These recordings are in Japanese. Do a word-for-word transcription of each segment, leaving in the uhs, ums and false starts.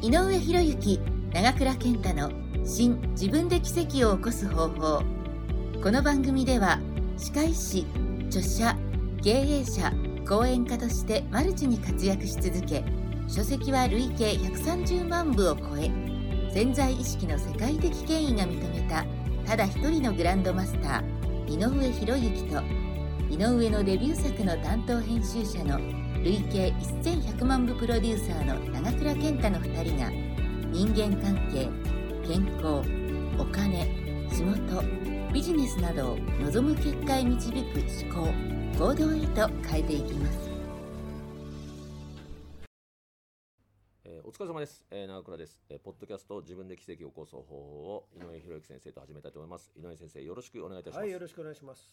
井上博之、長倉健太の新自分で奇跡を起こす方法。この番組では歯科医師、著者、経営者、講演家としてマルチに活躍し続け、書籍は累計ひゃくさんじゅうまんぶを超え、潜在意識の世界的権威が認めたただ一人のグランドマスター井上博之と、井上のデビュー作の担当編集者の累計せんひゃくまんぶプロデューサーの長倉健太のふたりが、人間関係、健康、お金、仕事、ビジネスなどを望む結果へ導く思考、行動へと変えていきます。 えー、お疲れ様です、えー、長倉です、えー、ポッドキャスト自分で奇跡を起こす方法を井上博之先生と始めたいと思います。井上先生、よろしくお願いいたします。 はい、よろしくお願いします。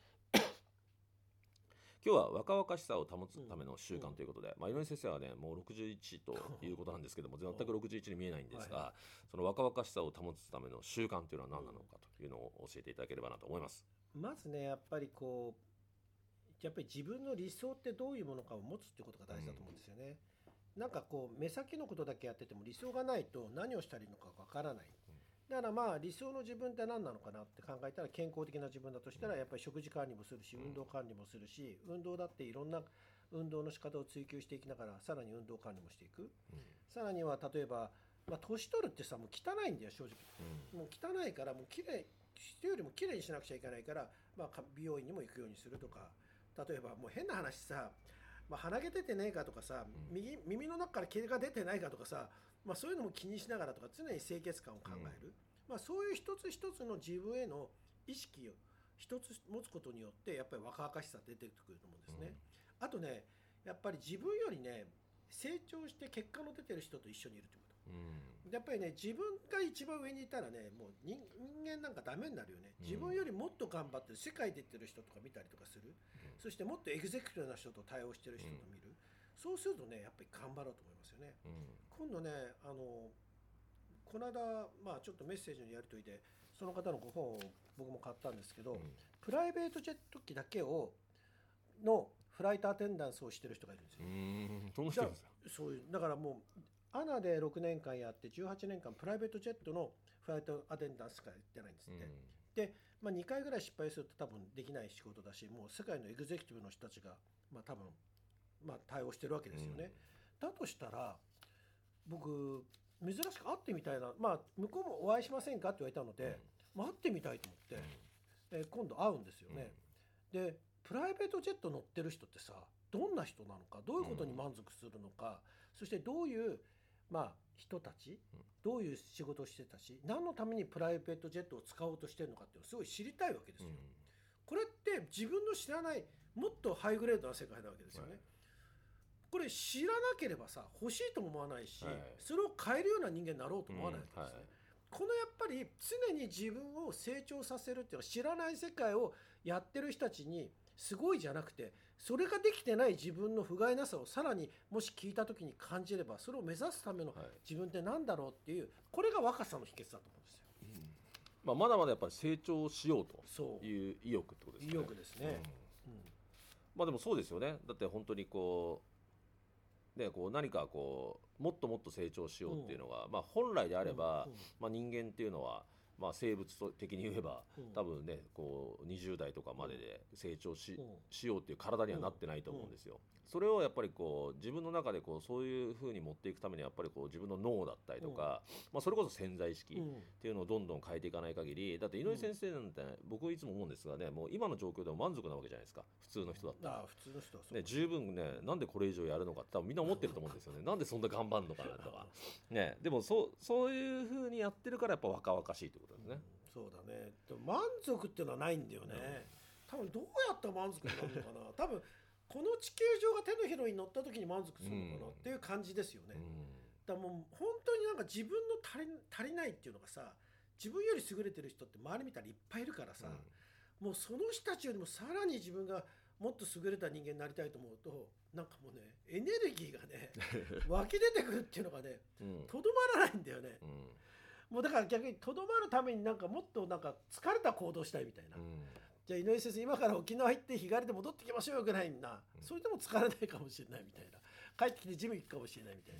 今日は若々しさを保つための習慣ということで、うんまあ、井上先生はねもうろくじゅういちということなんですけども全くろくじゅういちに見えないんですが、はいはい、その若々しさを保つための習慣というのは何なのかというのを教えていただければなと思います。 まずねやっぱりこうやっぱり自分の理想ってどういうものかを持つってことが大事だと思うんですよね、うん、なんかこう目先のことだけやってても理想がないと何をしたらいいのかわからない。だからまあ理想の自分って何なのかなって考えたら、健康的な自分だとしたらやっぱり食事管理もするし、運動管理もするし、運動だっていろんな運動の仕方を追求していきながらさらに運動管理もしていく。さらには例えばまあ年取るってさもう汚いんだよ正直。もう汚いからもうきれい人よりもきれいにしなくちゃいけないから、まあ美容院にも行くようにするとか、例えばもう変な話さ、まあ、鼻毛出てねえかとかさ、右耳の中から毛が出てないかとかさ、まあ、そういうのも気にしながらとか常に清潔感を考える、うんまあ、そういう一つ一つの自分への意識を一つ持つことによってやっぱり若々しさ出てくると思うんですね、うん、あとねやっぱり自分よりね成長して結果の出てる人と一緒にいるってこと、うん、やっぱりね自分が一番上にいたらねもう 人, 人間なんかダメになるよね。自分よりもっと頑張って世界出てる人とか見たりとかする、うん、そしてもっとエグゼクティブな人と対応してる人と見る、うん、そうするとねやっぱり頑張ろうと思いますよね、うん、今度ねあのこの間、まあ、ちょっとメッセージのやり取りでその方のご本を僕も買ったんですけど、うん、プライベートジェット機だけをのフライトアテンダンスをしてる人がいるんですよ。 うーん、どの人ですか？ そういうだからもうアナでろくねんかんやってじゅうはちねんかんプライベートジェットのフライトアテンダンスしかやってないんですって、うん、で、まあ、にかいぐらい失敗すると多分できない仕事だし、もう世界のエグゼクティブの人たちが、まあ、多分、まあ、対応してるわけですよね、うん、だとしたら僕珍しく会ってみたいな、まあ向こうもお会いしませんかって言われたので、うんまあ、会ってみたいと思って、うんえー、今度会うんですよね、うん、でプライベートジェット乗ってる人ってさどんな人なのか、どういうことに満足するのか、うん、そしてどういう、まあ、人たち、うん、どういう仕事をしてたし何のためにプライベートジェットを使おうとしてるのかっていうのをすごい知りたいわけですよ、うん、これって自分の知らないもっとハイグレードな世界なわけですよね、はい、これ知らなければさ欲しいとも思わないし、はい、それを変えるような人間になろうと思わないわけですね、うんはい、このやっぱり常に自分を成長させるっていうのは、知らない世界をやってる人たちにすごいじゃなくて、それができてない自分の不甲斐なさをさらにもし聞いた時に感じれば、それを目指すための自分って何だろうっていう、これが若さの秘訣だと思うんですよ、うんまあ、まだまだやっぱり成長しようという意欲ってことですね。 意欲ですね、 うんうん、まあでもそうですよね。だって本当にこうでこう何かこうもっともっと成長しようっていうのが、うんまあ、本来であれば、うんまあ、人間っていうのは、まあ、生物的に言えば、うん、多分ねこうにじゅう代とかまでで成長 し,、うん、しようっていう体にはなってないと思うんですよ、うん、それをやっぱりこう自分の中でこうそういう風に持っていくためにはやっぱりこう自分の脳だったりとか、うんまあ、それこそ潜在意識っていうのをどんどん変えていかない限り、だって井上先生なんて、ね、僕いつも思うんですがね、もう今の状況でも満足なわけじゃないですか、普通の人だったら。 ああ普通の人はそう、 ね、十分ねなんでこれ以上やるのかって多分みんな思ってると思うんですよねなんでそんな頑張るのかなとか、ね、でもそ う, そういう風にやってるからやっぱ若々しいってことですね、 うん、そうだね。でも満足っていうのはないんだよね、うん、多分どうやったら満足になるのかな多分この地球上が手のひらに乗った時に満足するのかなっていう感じですよね、うん、だからもう本当になんか自分の足 り, 足りないっていうのがさ、自分より優れてる人って周り見たらいっぱいいるからさ、うん、もうその人たちよりもさらに自分がもっと優れた人間になりたいと思うと、なんかもうねエネルギーがね湧き出てくるっていうのがねとど、うん、まらないんだよね、うん、もうだから逆にとどまるためになんかもっとなんか疲れた行動したいみたいな、うん、じゃあ井上先生今から沖縄行って日帰りで戻ってきましょうよぐらいな、うん、それでも疲れないかもしれないみたいな、帰ってきてジム行くかもしれないみたいな、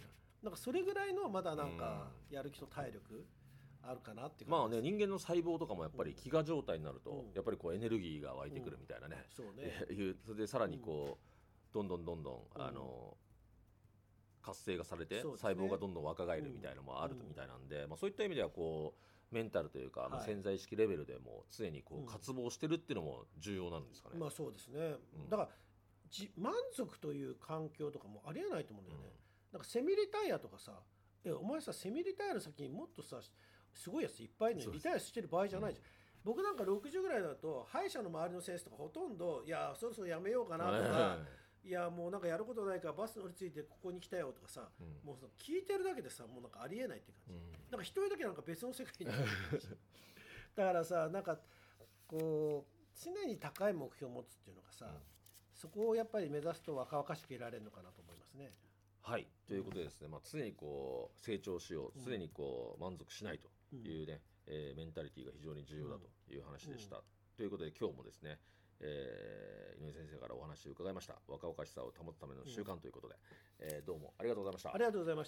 なんかそれぐらいのまだなんかやる気と体力あるかなっていうまあね、 感じです。 人間の細胞とかもやっぱり飢餓状態になると、 うんやっぱりこうエネルギーが湧いてくるみたいなね、 そうね。 いうそれでさらにこうどんどんどんどん、 うんあの活性化されて、 そうですね細胞がどんどん若返るみたいなのもあるうんみたいなんで、まあ、そういった意味ではこうメンタルというか、まあはい潜在意識レベルでも常にこうんう渇望してるっていうのも重要なんですかね。 まあそうですね。 うんだからじ満足という環境とかもありえないと思うんだよね。なんかセミリタイアとかさ、えお前さセミリタイアの先にもっとさすごいやついっぱいいるのそうですにリタイアしてる場合じゃないじゃん。僕なんかろくじゅうぐらいだと歯医者の周りの先生とかほとんどいやそろそろやめようかなとか、いやもうなんかやることないからバス乗り継いでここに来たよとかさ、 うんもうその聞いてるだけでさもうなんかありえないって感じ。 うんなんか一人だけなんか別の世界にいるだからさなんかこう常に高い目標を持つっていうのがさ、 うんそこをやっぱり目指すと若々しくいられるのかなと思いますね。 はいということでですね、まあ、常にこう成長しよう、 うん常にこう満足しないというね、えーメンタリティが非常に重要だという話でした、 うんということで今日もですね、えー井上先生からお話を伺いました。若々しさを保つための習慣ということで、えーどうもありがとうございました。 ありがとうございました。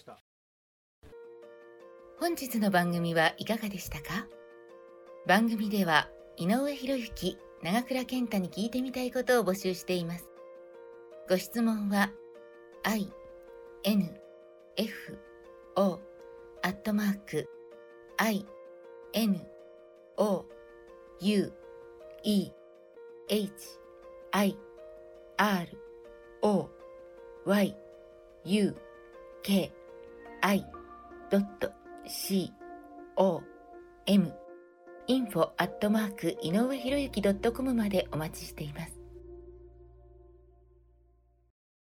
本日の番組はいかがでしたか？番組では井上博之、長倉健太に聞いてみたいことを募集しています。ご質問は アイエヌエフオー アットマーク アイエヌオーユーイーエイチアイアールオーワイユーケーアイドットシーオーエム インフォ アットマーク 井上博之 ドットコム までお待ちしています。